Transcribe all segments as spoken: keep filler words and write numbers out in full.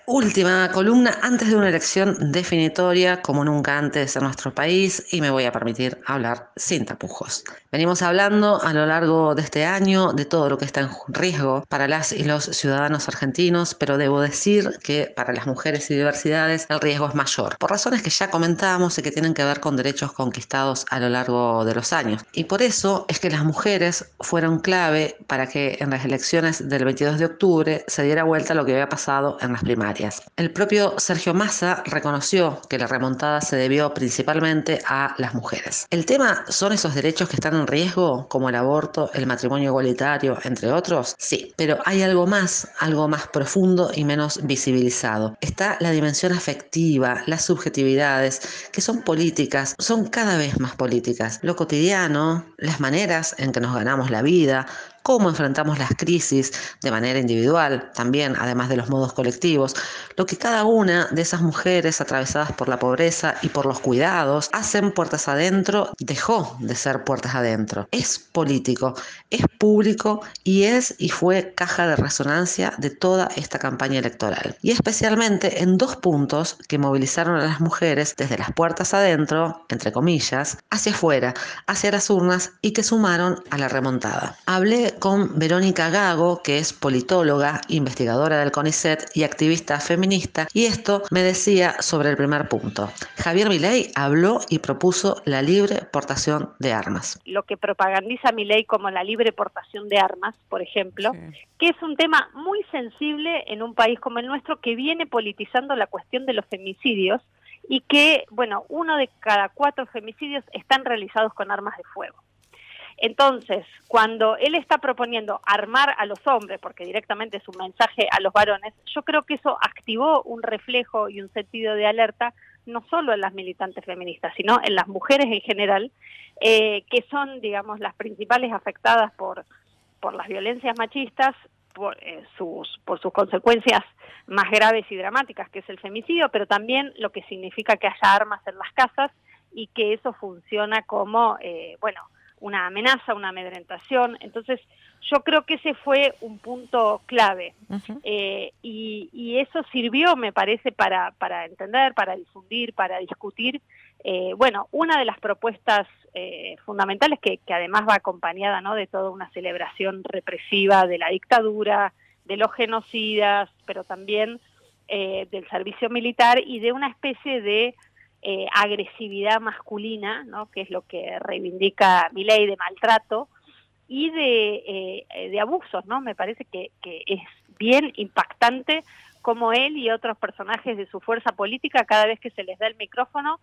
última columna antes de una elección definitoria como nunca antes en nuestro país y me voy a permitir hablar sin tapujos. Venimos hablando a lo largo de este año de todo lo que está en riesgo para las y los ciudadanos argentinos, pero debo decir que para las mujeres y diversidades el riesgo es mayor, por razones que ya comentamos y que tienen que ver con derechos conquistados a lo largo de los años. Y por eso es que las mujeres fueron clave para que en las elecciones del veintidós de octubre se diera vuelta lo que había pasado en las primarias. El propio Sergio Massa reconoció que la remontada se debió principalmente a las mujeres. El tema son esos derechos que están en riesgo, como el aborto, el matrimonio igualitario, entre otros. Sí, pero hay algo más, algo más profundo y menos visibilizado. Está la dimensión afectiva, las subjetividades, que son políticas, son cada vez más políticas. Lo cotidiano, las maneras en que nos ganamos la vida, cómo enfrentamos las crisis de manera individual, también además de los modos colectivos, lo que cada una de esas mujeres atravesadas por la pobreza y por los cuidados hacen puertas adentro, dejó de ser puertas adentro. Es político, es público y es y fue caja de resonancia de toda esta campaña electoral. Y especialmente en dos puntos que movilizaron a las mujeres desde las puertas adentro, entre comillas, hacia afuera, hacia las urnas y que sumaron a la remontada. Hablé con Verónica Gago, que es politóloga, investigadora del CONICET y activista feminista, y esto me decía sobre el primer punto. Javier Milei habló y propuso la libre portación de armas. Lo que propagandiza Milei como la libre portación de armas, por ejemplo, sí, que es un tema muy sensible en un país como el nuestro que viene politizando la cuestión de los femicidios y que, bueno, uno de cada cuatro femicidios están realizados con armas de fuego. Entonces, cuando él está proponiendo armar a los hombres, porque directamente es un mensaje a los varones, yo creo que eso activó un reflejo y un sentido de alerta, no solo en las militantes feministas, sino en las mujeres en general, eh, que son, digamos, las principales afectadas por, por las violencias machistas, por, eh, sus, por sus consecuencias más graves y dramáticas, que es el femicidio, pero también lo que significa que haya armas en las casas y que eso funciona como, eh, bueno, una amenaza, una amedrentación. Entonces, yo creo que ese fue un punto clave. Uh-huh. eh, y, y eso sirvió, me parece, para, para entender, para difundir, para discutir, eh, bueno, una de las propuestas eh, fundamentales que, que además va acompañada, ¿no?, de toda una celebración represiva de la dictadura, de los genocidas, pero también eh, del servicio militar y de una especie de Eh, agresividad masculina, ¿no?, que es lo que reivindica Milei, de maltrato y de, eh, de abusos, ¿no? Me parece que, que es bien impactante cómo él y otros personajes de su fuerza política, cada vez que se les da el micrófono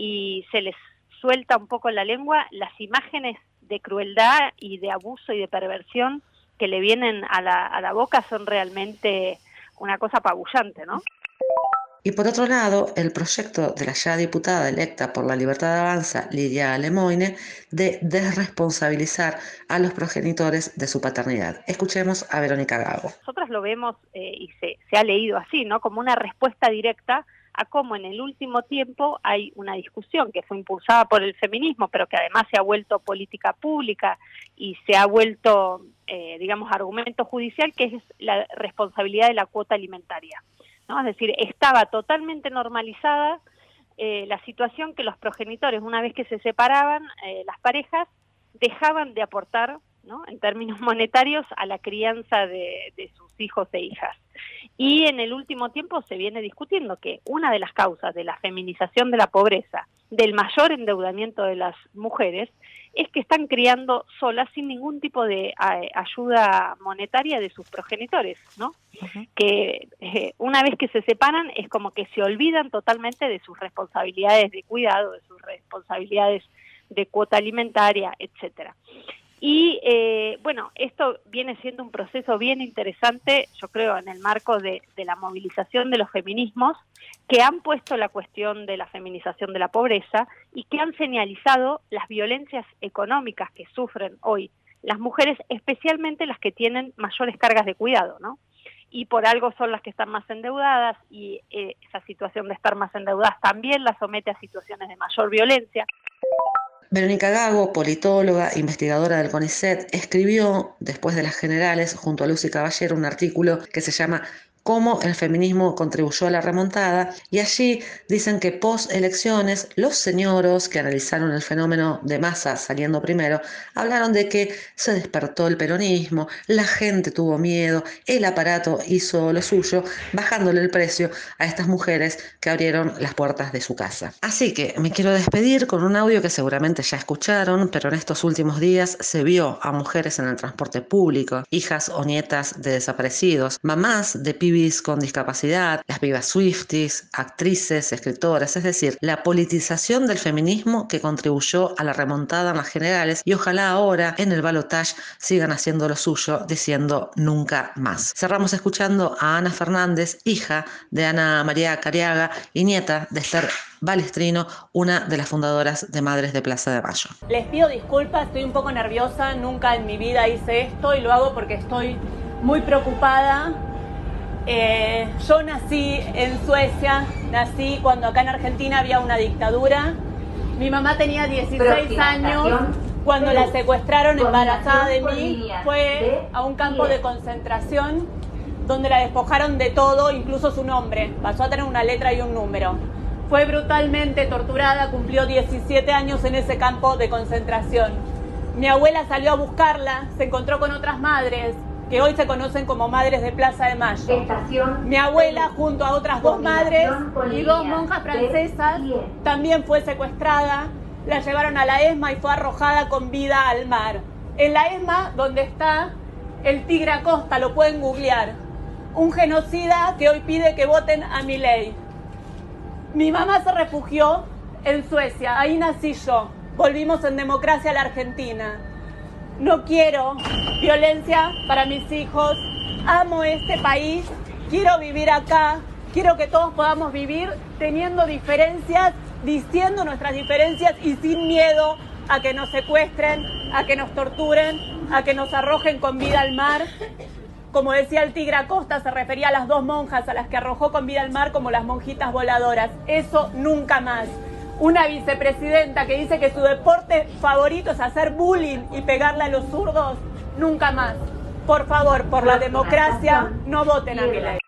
y se les suelta un poco la lengua, las imágenes de crueldad y de abuso y de perversión que le vienen a la, a la boca son realmente una cosa apabullante, ¿no? Y por otro lado, el proyecto de la ya diputada electa por la Libertad Avanza, Lidia Lemoine, de desresponsabilizar a los progenitores de su paternidad. Escuchemos a Verónica Gago. Nosotros lo vemos eh, y se, se ha leído así, ¿no?, como una respuesta directa a cómo en el último tiempo hay una discusión que fue impulsada por el feminismo, pero que además se ha vuelto política pública y se ha vuelto, eh, digamos, argumento judicial, que es la responsabilidad de la cuota alimentaria, ¿no? Es decir, estaba totalmente normalizada eh, la situación que los progenitores, una vez que se separaban, eh, las parejas, dejaban de aportar, ¿no?, en términos monetarios a la crianza de, de sus hijos e hijas. Y en el último tiempo se viene discutiendo que una de las causas de la feminización de la pobreza, del mayor endeudamiento de las mujeres, es que están criando solas sin ningún tipo de a, ayuda monetaria de sus progenitores, ¿no? Uh-huh. Que eh, una vez que se separan es como que se olvidan totalmente de sus responsabilidades de cuidado, de sus responsabilidades de cuota alimentaria, etcétera. Y eh, bueno, esto viene siendo un proceso bien interesante, yo creo, en el marco de, de la movilización de los feminismos, que han puesto la cuestión de la feminización de la pobreza y que han señalizado las violencias económicas que sufren hoy las mujeres, especialmente las que tienen mayores cargas de cuidado, ¿no? Y por algo son las que están más endeudadas y eh, esa situación de estar más endeudadas también las somete a situaciones de mayor violencia. Verónica Gago, politóloga, investigadora del CONICET, escribió, después de las generales, junto a Lucy Caballero, un artículo que se llama cómo el feminismo contribuyó a la remontada, y allí dicen que post elecciones los señoros que analizaron el fenómeno de Massa saliendo primero hablaron de que se despertó el peronismo, la gente tuvo miedo, el aparato hizo lo suyo, bajándole el precio a estas mujeres que abrieron las puertas de su casa. Así que me quiero despedir con un audio que seguramente ya escucharon, pero en estos últimos días se vio a mujeres en el transporte público, hijas o nietas de desaparecidos, mamás de pibis con discapacidad, las pibas swifties, actrices, escritoras, es decir, la politización del feminismo que contribuyó a la remontada en las generales, y ojalá ahora en el balotaje sigan haciendo lo suyo, diciendo nunca más. Cerramos escuchando a Ana Fernández, hija de Ana María Cariaga y nieta de Esther Balestrino, una de las fundadoras de Madres de Plaza de Mayo. Les pido disculpas, estoy un poco nerviosa, nunca en mi vida hice esto y lo hago porque estoy muy preocupada. Eh, yo nací en Suecia, nací cuando acá en Argentina había una dictadura. Mi mamá tenía dieciséis años cuando la secuestraron embarazada de mí, fue a un campo de concentración donde la despojaron de todo, incluso su nombre, pasó a tener una letra y un número. Fue brutalmente torturada, cumplió diecisiete años en ese campo de concentración. Mi abuela salió a buscarla, se encontró con otras madres, que hoy se conocen como Madres de Plaza de Mayo. Estación Mi abuela, junto a otras dos madres y dos monjas francesas, también fue secuestrada, la llevaron a la ESMA y fue arrojada con vida al mar. En la ESMA, donde está el Tigre Acosta, lo pueden googlear, un genocida que hoy pide que voten a Milei. Mi mamá se refugió en Suecia, ahí nací yo, volvimos en democracia a la Argentina. No quiero violencia para mis hijos, amo este país, quiero vivir acá, quiero que todos podamos vivir teniendo diferencias, diciendo nuestras diferencias y sin miedo a que nos secuestren, a que nos torturen, a que nos arrojen con vida al mar. Como decía el Tigre Acosta, se refería a las dos monjas a las que arrojó con vida al mar como las monjitas voladoras. Eso nunca más. Una vicepresidenta que dice que su deporte favorito es hacer bullying y pegarle a los zurdos, nunca más. Por favor, por la democracia, no voten a Milei.